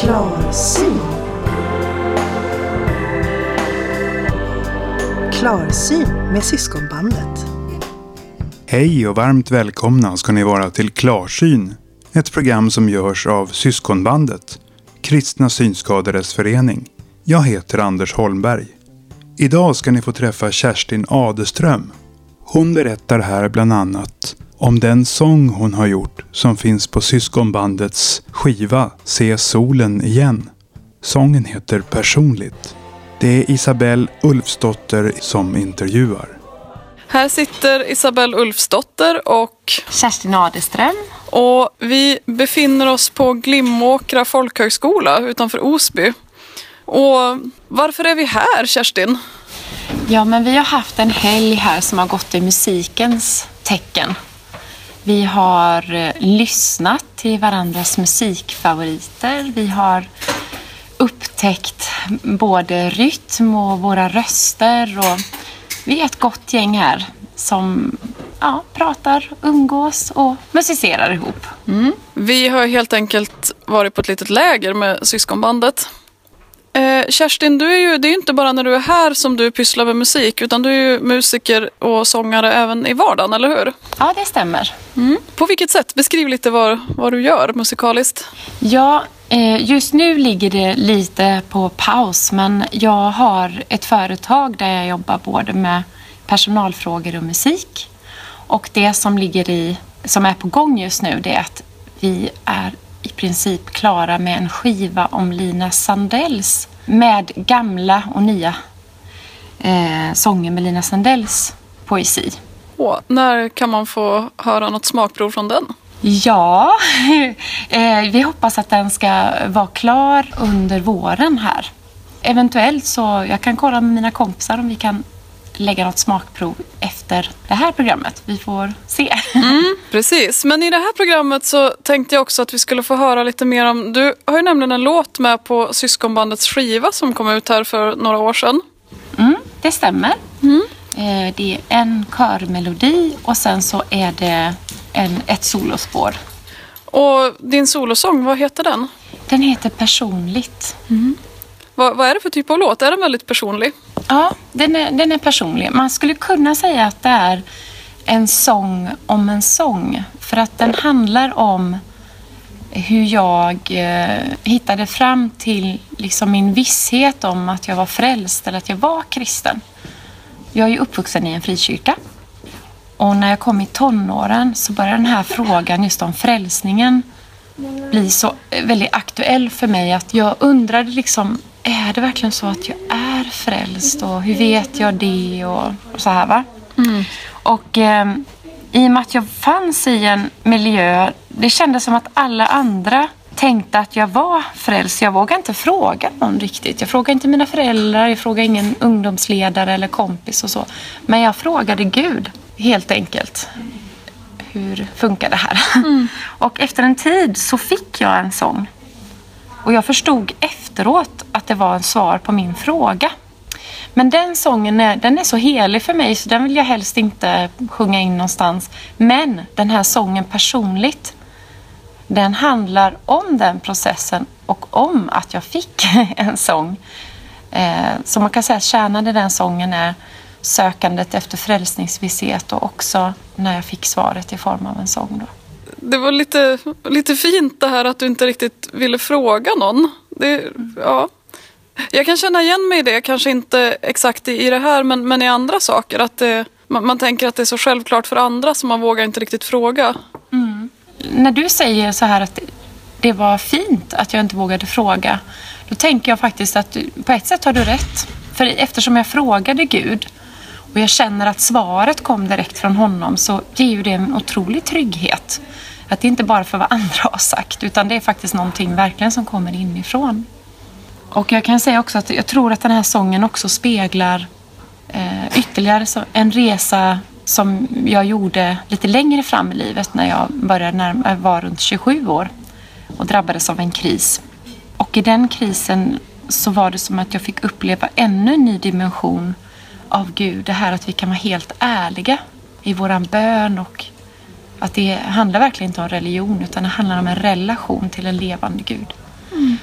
Klarsyn. Klarsyn med Syskonbandet. Hej och varmt välkomna ska ni vara till Klarsyn. Ett program som görs av Syskonbandet, Kristna Synskadades förening. Jag heter Anders Holmberg. Idag ska ni få träffa Kerstin Adeström. Hon berättar här bland annat om den sång hon har gjort som finns på Syskonbandets skiva Se solen igen. Sången heter Personligt. Det är Isabelle Ulfsdotter som intervjuar. Här sitter Isabelle Ulfsdotter och Kerstin Adeström. Och vi befinner oss på Glimåkra folkhögskola utanför Osby. Och varför är vi här, Kerstin? Ja, men vi har haft en helg här som har gått i musikens tecken. Vi har lyssnat till varandras musikfavoriter. Vi har upptäckt både rytm och våra röster. Och vi är ett gott gäng här som pratar, umgås och musicerar ihop. Vi har helt enkelt varit på ett litet läger med Syskonbandet. Kerstin, det är ju inte bara när du är här som du pysslar med musik, utan du är ju musiker och sångare även i vardagen, eller hur? Ja, det stämmer. På vilket sätt? Beskriv lite vad du gör musikaliskt. Ja, just nu ligger det lite på paus, men jag har ett företag där jag jobbar både med personalfrågor och musik. Och det som är på gång just nu, det är att vi är i princip klara med en skiva om Lina Sandells med gamla och nya sånger med Lina Sandells poesi. När kan man få höra något smakprov från den? Ja, vi hoppas att den ska vara klar under våren här. Eventuellt så jag kan kolla med mina kompisar om vi kan lägga något smakprov efter det här programmet. Vi får se. Precis, men i det här programmet så tänkte jag också att vi skulle få höra lite mer om... Du har ju nämligen en låt med på Syskonbandets skiva som kom ut här för några år sedan. Det stämmer. Det är en körmelodi och sen så är det ett solospår. Och din solosång, vad heter den? Den heter Personligt. Vad är det för typ av låt? Är den väldigt personlig? Ja, den är personlig. Man skulle kunna säga att det är en sång om en sång. För att den handlar om hur jag hittade fram till liksom min visshet om att jag var frälst eller att jag var kristen. Jag är ju uppvuxen i en frikyrka. Och när jag kom i tonåren så började den här frågan just om frälsningen bli så väldigt aktuell för mig. Att jag undrade liksom, är det verkligen så att jag är frälst? Och hur vet jag det? Och så här, va? Och i och med att jag fanns i en miljö, det kändes som att alla andra tänkte att jag var frälst. Jag vågade inte fråga någon riktigt. Jag frågade inte mina föräldrar, jag frågade ingen ungdomsledare eller kompis och så. Men jag frågade Gud, helt enkelt. Hur funkar det här? Och efter en tid så fick jag en sång. Och jag förstod efteråt att det var en svar på min fråga. Men den sången den är så helig för mig så den vill jag helst inte sjunga in någonstans. Men den här sången Personligt, den handlar om den processen och om att jag fick en sång. Så man kan säga att kärnan i den sången är sökandet efter frälsningsvisshet och också när jag fick svaret i form av en sång då. Det var lite fint det här att du inte riktigt ville fråga någon. Jag kan känna igen mig i det, kanske inte exakt i det här men i andra saker. Att man tänker att det är så självklart för andra så man vågar inte riktigt fråga. När du säger så här att det var fint att jag inte vågade fråga, då tänker jag faktiskt att på ett sätt har du rätt. För eftersom jag frågade Gud och jag känner att svaret kom direkt från honom så ger ju det en otrolig trygghet. Att det inte bara för vad andra har sagt utan det är faktiskt någonting verkligen som kommer inifrån. Och jag kan säga också att jag tror att den här sången också speglar ytterligare en resa som jag gjorde lite längre fram i livet när jag var runt 27 år och drabbades av en kris. Och i den krisen så var det som att jag fick uppleva ännu en ny dimension av Gud. Det här att vi kan vara helt ärliga i våran bön och att det handlar verkligen inte om religion utan det handlar om en relation till en levande Gud.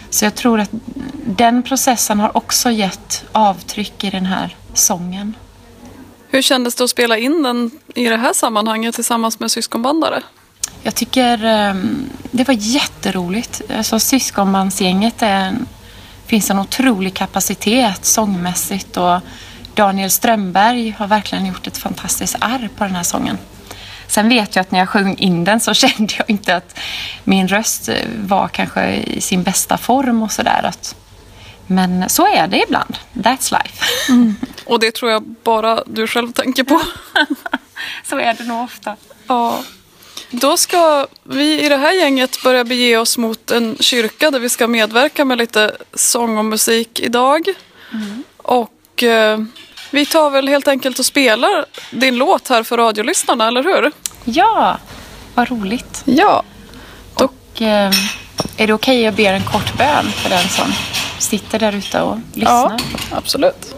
Så jag tror att den processen har också gett avtryck i den här sången. Hur kändes det att spela in den i det här sammanhanget tillsammans med syskonbandare? Jag tycker det var jätteroligt. Alltså, syskonbandsgänget finns en otrolig kapacitet sångmässigt, och Daniel Strömberg har verkligen gjort ett fantastiskt arv på den här sången. Sen vet jag att när jag sjöng in den så kände jag inte att min röst var kanske i sin bästa form och sådär. Men så är det ibland. That's life. Och det tror jag bara du själv tänker på. Så är det nog ofta. Ja. Då ska vi i det här gänget börja bege oss mot en kyrka där vi ska medverka med lite sång och musik idag. Och vi tar väl helt enkelt och spelar din låt här för radiolyssnarna, eller hur? Ja, vad roligt. Ja. Och är det okej att be en kort bön för den som sitter där ute och lyssnar? Ja, absolut.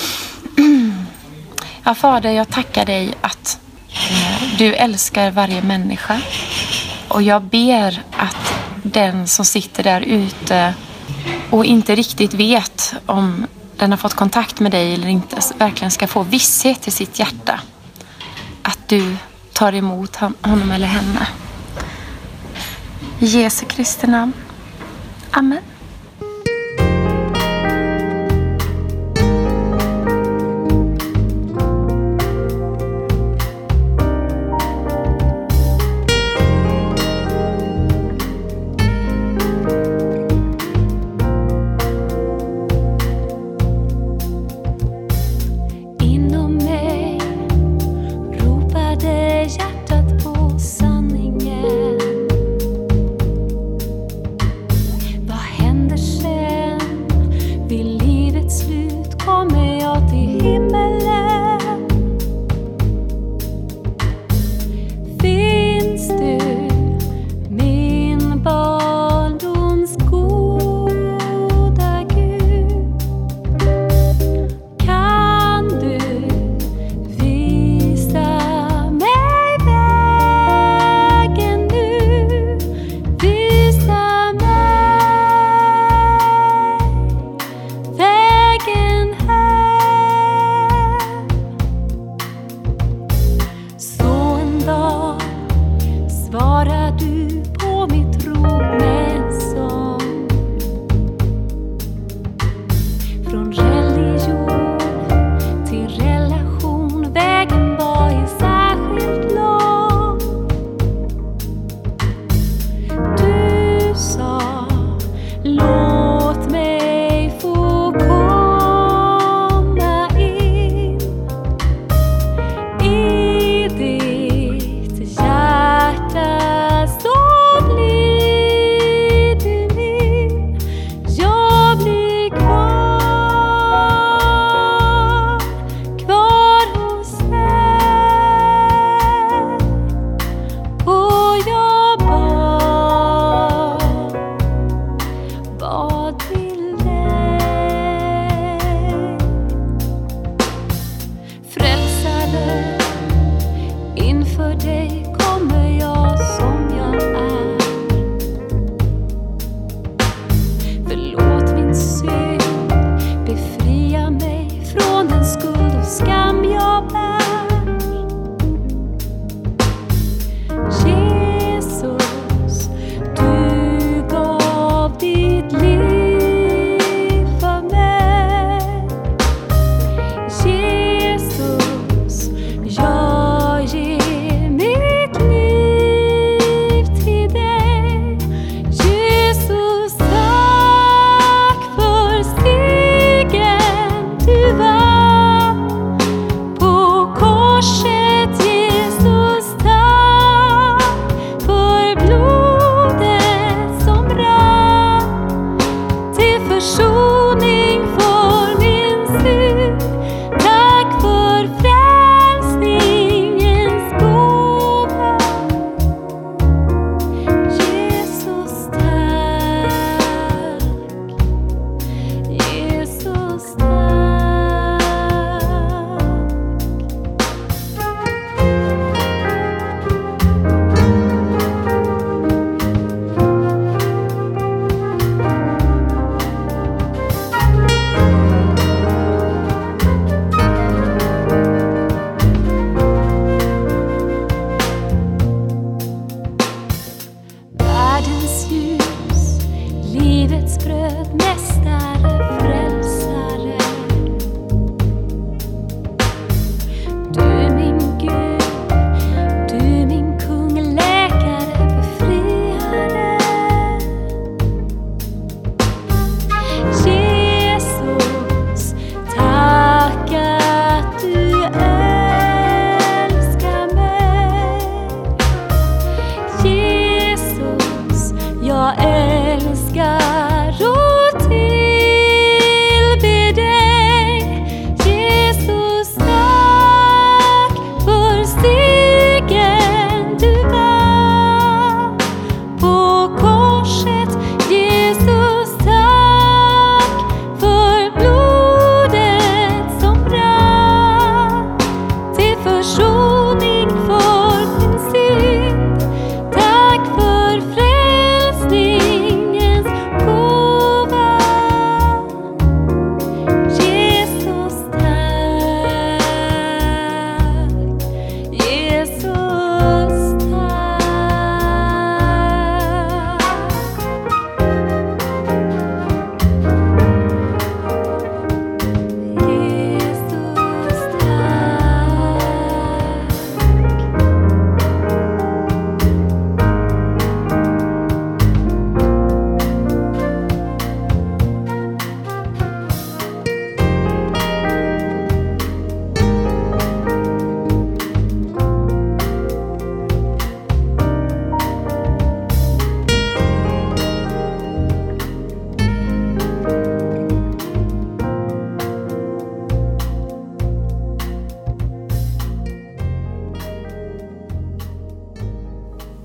Ja, Fader, jag tackar dig att du älskar varje människa. Och jag ber att den som sitter där ute och inte riktigt vet om den har fått kontakt med dig eller inte, verkligen ska få visshet i sitt hjärta. Att du tar emot honom eller henne. I Jesu Kristi namn. Amen. Vad händer?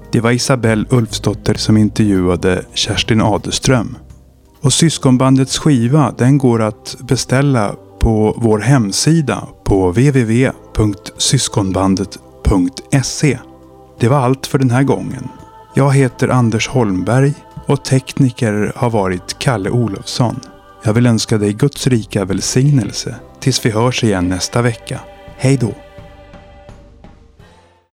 Det var Isabelle Ulfsdotter som intervjuade Kerstin Aderström. Och syskonbandets skiva, den går att beställa på vår hemsida på www.syskonbandet.se. Det var allt för den här gången. Jag heter Anders Holmberg och tekniker har varit Kalle Olofsson. Jag vill önska dig Guds rika välsignelse tills vi hörs igen nästa vecka. Hej då!